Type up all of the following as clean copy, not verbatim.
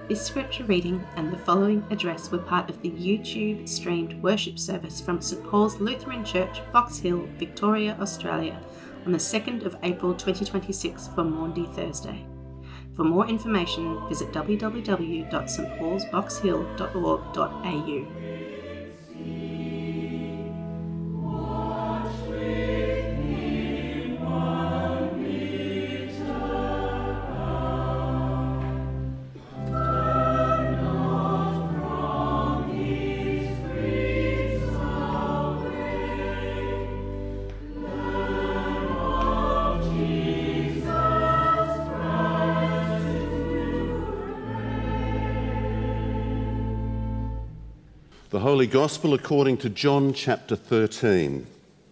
This scripture reading and the following address were part of the YouTube streamed worship service from St Paul's Lutheran Church, Box Hill, Victoria, Australia on the 2nd of April 2026 for Maundy Thursday. For more information, visit www.stpaulsboxhill.org.au. The Holy Gospel according to John chapter 13.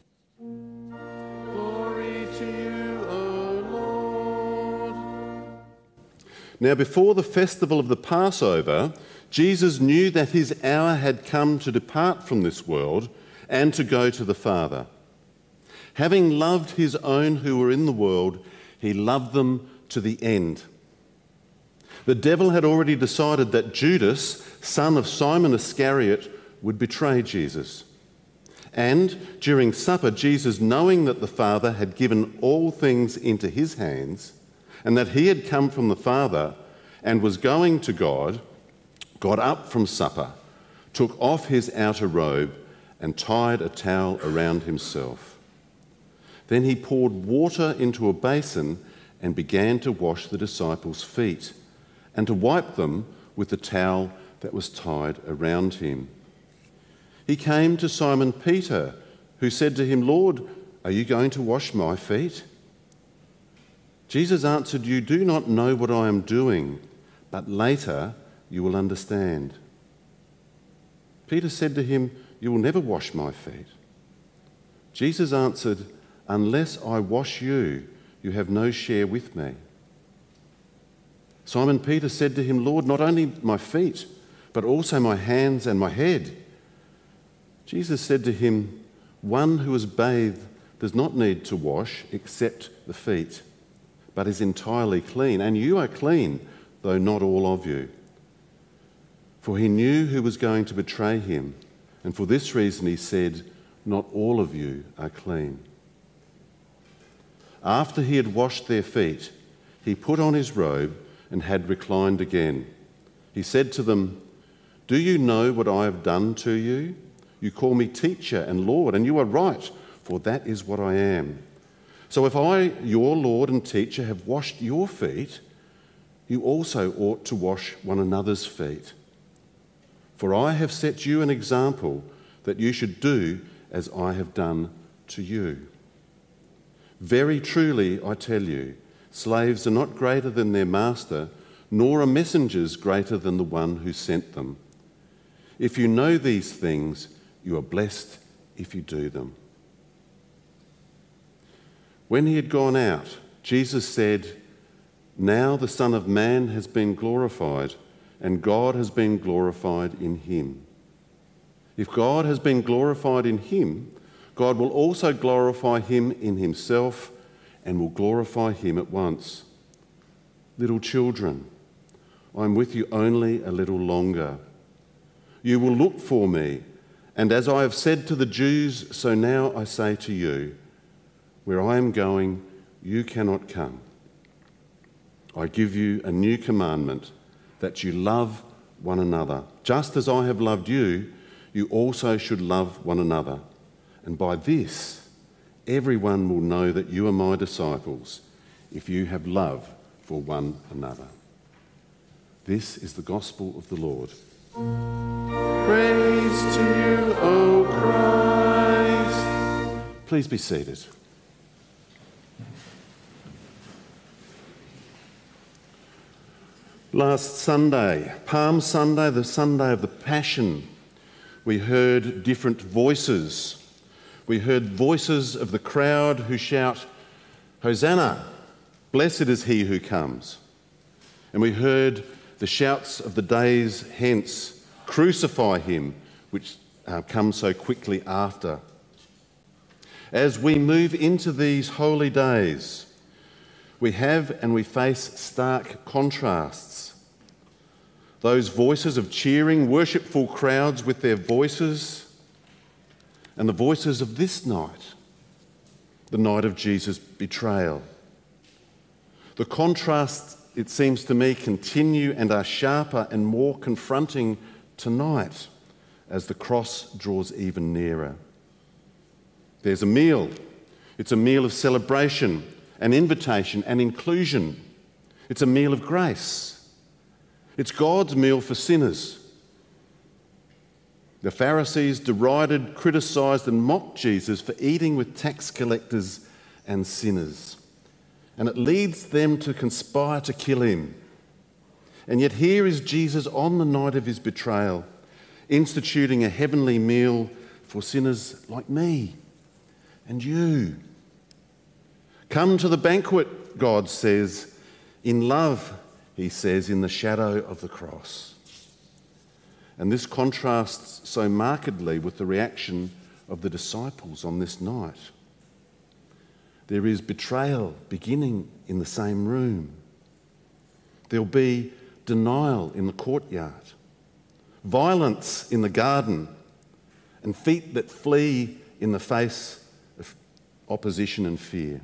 Glory to you, O Lord. Now before the festival of the Passover, Jesus knew that his hour had come to depart from this world and to go to the Father. Having loved his own who were in the world, he loved them to the end. The devil had already decided that Judas, son of Simon Iscariot, would betray Jesus. And during supper, Jesus, knowing that the Father had given all things into his hands, and that he had come from the Father and was going to God, got up from supper, took off his outer robe, and tied a towel around himself. Then he poured water into a basin and began to wash the disciples' feet, and to wipe them with the towel that was tied around him. He came to Simon Peter, who said to him, "Lord, are you going to wash my feet?" Jesus answered, "You do not know what I am doing, but later you will understand." Peter said to him, "You will never wash my feet." Jesus answered, "Unless I wash you, you have no share with me." Simon Peter said to him, "Lord, not only my feet, but also my hands and my head." Jesus said to him, "One who is bathed does not need to wash except the feet, but is entirely clean, and you are clean, though not all of you." For he knew who was going to betray him, and for this reason he said, "Not all of you are clean." After he had washed their feet, he put on his robe and had reclined again. He said to them, "Do you know what I have done to you? You call me teacher and Lord, and you are right, for that is what I am. So if I, your Lord and teacher, have washed your feet, you also ought to wash one another's feet. For I have set you an example that you should do as I have done to you. Very truly, I tell you, slaves are not greater than their master, nor are messengers greater than the one who sent them. If you know these things, you are blessed if you do them." When he had gone out, Jesus said, "Now the Son of Man has been glorified, and God has been glorified in him. If God has been glorified in him, God will also glorify him in himself and will glorify him at once. Little children, I am with you only a little longer. You will look for me, and as I have said to the Jews, so now I say to you, where I am going, you cannot come. I give you a new commandment, that you love one another. Just as I have loved you, you also should love one another. And by this, everyone will know that you are my disciples, if you have love for one another." This is the gospel of the Lord. Praise to you, O Christ. Please be seated. Last Sunday, Palm Sunday, the Sunday of the Passion, we heard different voices. We heard voices of the crowd who shout, "Hosanna, blessed is he who comes." And we heard the shouts of the days hence, "Crucify him," which come so quickly after. As we move into these holy days, we have and we face stark contrasts. those voices of cheering, worshipful crowds with their voices, and the voices of this night, the night of Jesus' betrayal. The contrasts, it seems to me, continue and are sharper and more confronting tonight as the cross draws even nearer. There's a meal. It's a meal of celebration, an invitation, and inclusion. It's a meal of grace. It's God's meal for sinners. The Pharisees derided, criticised, and mocked Jesus for eating with tax collectors and sinners. And it leads them to conspire to kill him. And yet here is Jesus on the night of his betrayal, instituting a heavenly meal for sinners like me and you. Come to the banquet, God says, in love, he says, in the shadow of the cross. And this contrasts so markedly with the reaction of the disciples on this night. There is betrayal beginning in the same room. There'll be denial in the courtyard, violence in the garden, and feet that flee in the face of opposition and fear.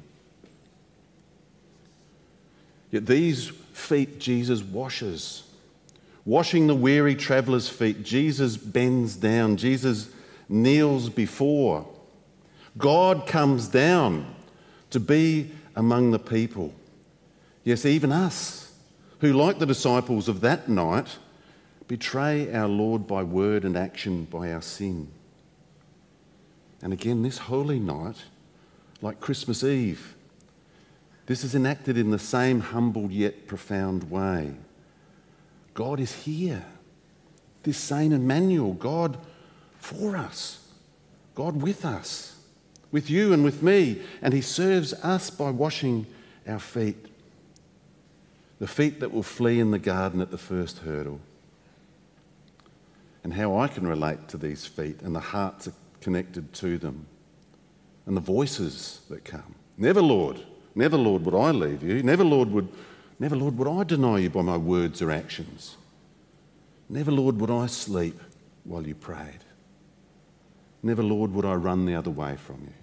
Yet these feet Jesus washes. Washing the weary traveller's feet, Jesus bends down, Jesus kneels before. God comes down to be among the people. Yes, even us, who, like the disciples of that night, betray our Lord by word and action, by our sin. And again, this holy night, like Christmas Eve, this is enacted in the same humble yet profound way. God is here. This same Emmanuel, God for us, God with us, with you and with me, and he serves us by washing our feet, the feet that will flee in the garden at the first hurdle. And how I can relate to these feet and the hearts connected to them and the voices that come. Never, Lord, would I leave you. Never, Lord, would I deny you by my words or actions. Never, Lord, would I sleep while you prayed. Never, Lord, would I run the other way from you.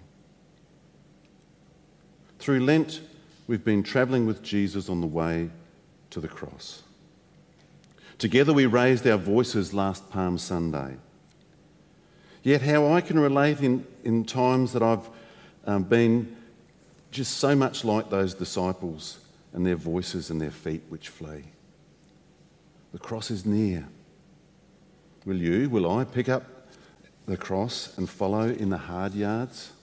Through Lent, we've been travelling with Jesus on the way to the cross. Together we raised our voices last Palm Sunday. Yet how I can relate in times that I've been just so much like those disciples and their voices and their feet which flee. The cross is near. Will I pick up the cross and follow in the hard yards?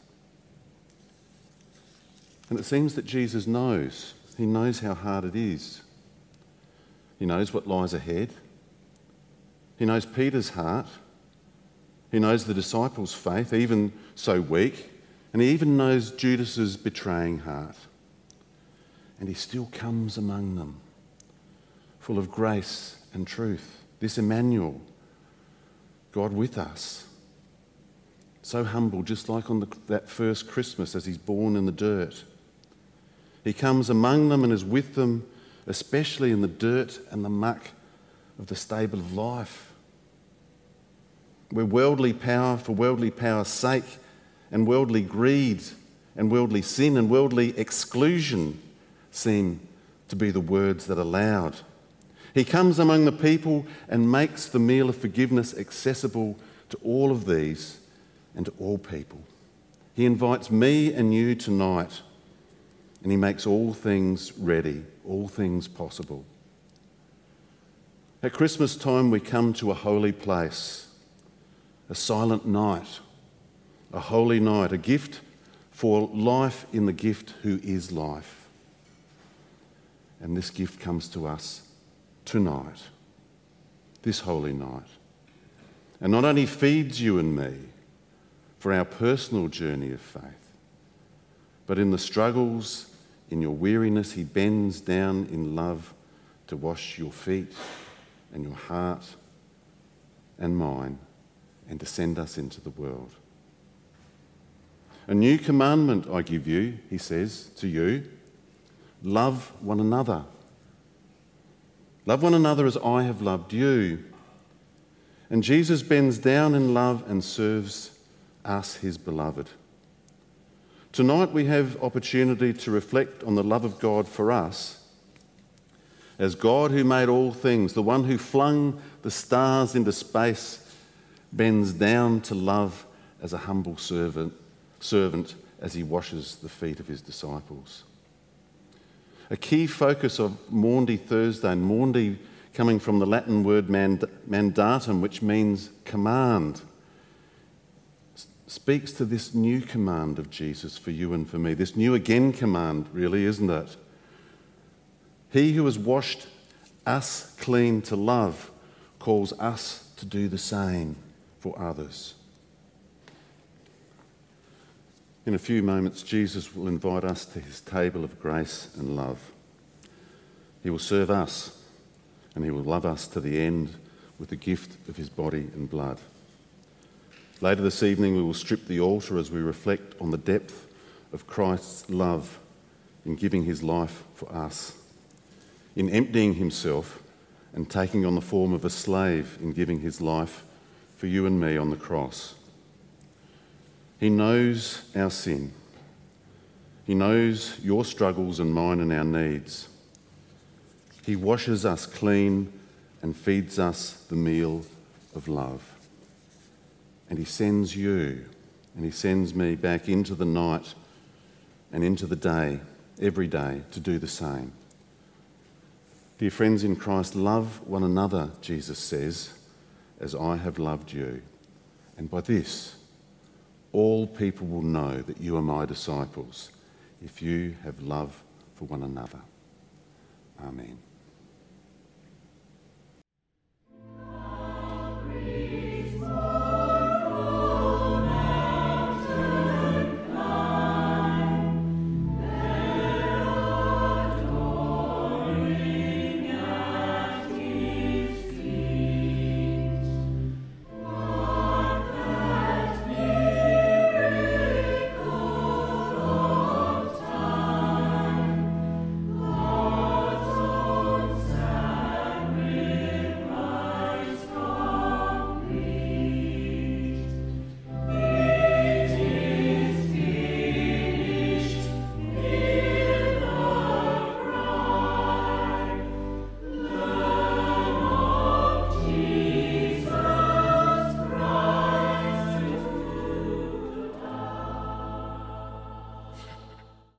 And it seems that Jesus knows. He knows how hard it is. He knows what lies ahead. He knows Peter's heart. He knows the disciples' faith, even so weak. And he even knows Judas's betraying heart. And he still comes among them, full of grace and truth. This Emmanuel, God with us. So humble, just like on that first Christmas as he's born in the dirt. He comes among them and is with them, especially in the dirt and the muck of the stable of life, where worldly power for worldly power's sake and worldly greed and worldly sin and worldly exclusion seem to be the words that are loud. He comes among the people and makes the meal of forgiveness accessible to all of these and to all people. He invites me and you tonight, and he makes all things ready, all things possible. At Christmas time, we come to a holy place, a silent night, a holy night, a gift for life in the gift who is life. And this gift comes to us tonight, this holy night, and not only feeds you and me for our personal journey of faith, but in the struggles, in your weariness, he bends down in love to wash your feet and your heart and mine and to send us into the world. A new commandment I give you, he says to you, love one another. Love one another as I have loved you. And Jesus bends down in love and serves us, his beloved. Tonight we have opportunity to reflect on the love of God for us as God who made all things, the one who flung the stars into space, bends down to love as a humble servant as he washes the feet of his disciples. A key focus of Maundy Thursday, and Maundy coming from the Latin word mandatum, which means command, speaks to this new command of Jesus for you and for me. This new again command, really, isn't it? He who has washed us clean to love calls us to do the same for others. In a few moments, Jesus will invite us to his table of grace and love. He will serve us, and he will love us to the end with the gift of his body and blood. Later this evening, we will strip the altar as we reflect on the depth of Christ's love in giving his life for us, in emptying himself and taking on the form of a slave in giving his life for you and me on the cross. He knows our sin. He knows your struggles and mine and our needs. He washes us clean and feeds us the meal of love. And he sends you and he sends me back into the night and into the day, every day, to do the same. Dear friends in Christ, love one another, Jesus says, as I have loved you. And by this, all people will know that you are my disciples, if you have love for one another. Amen.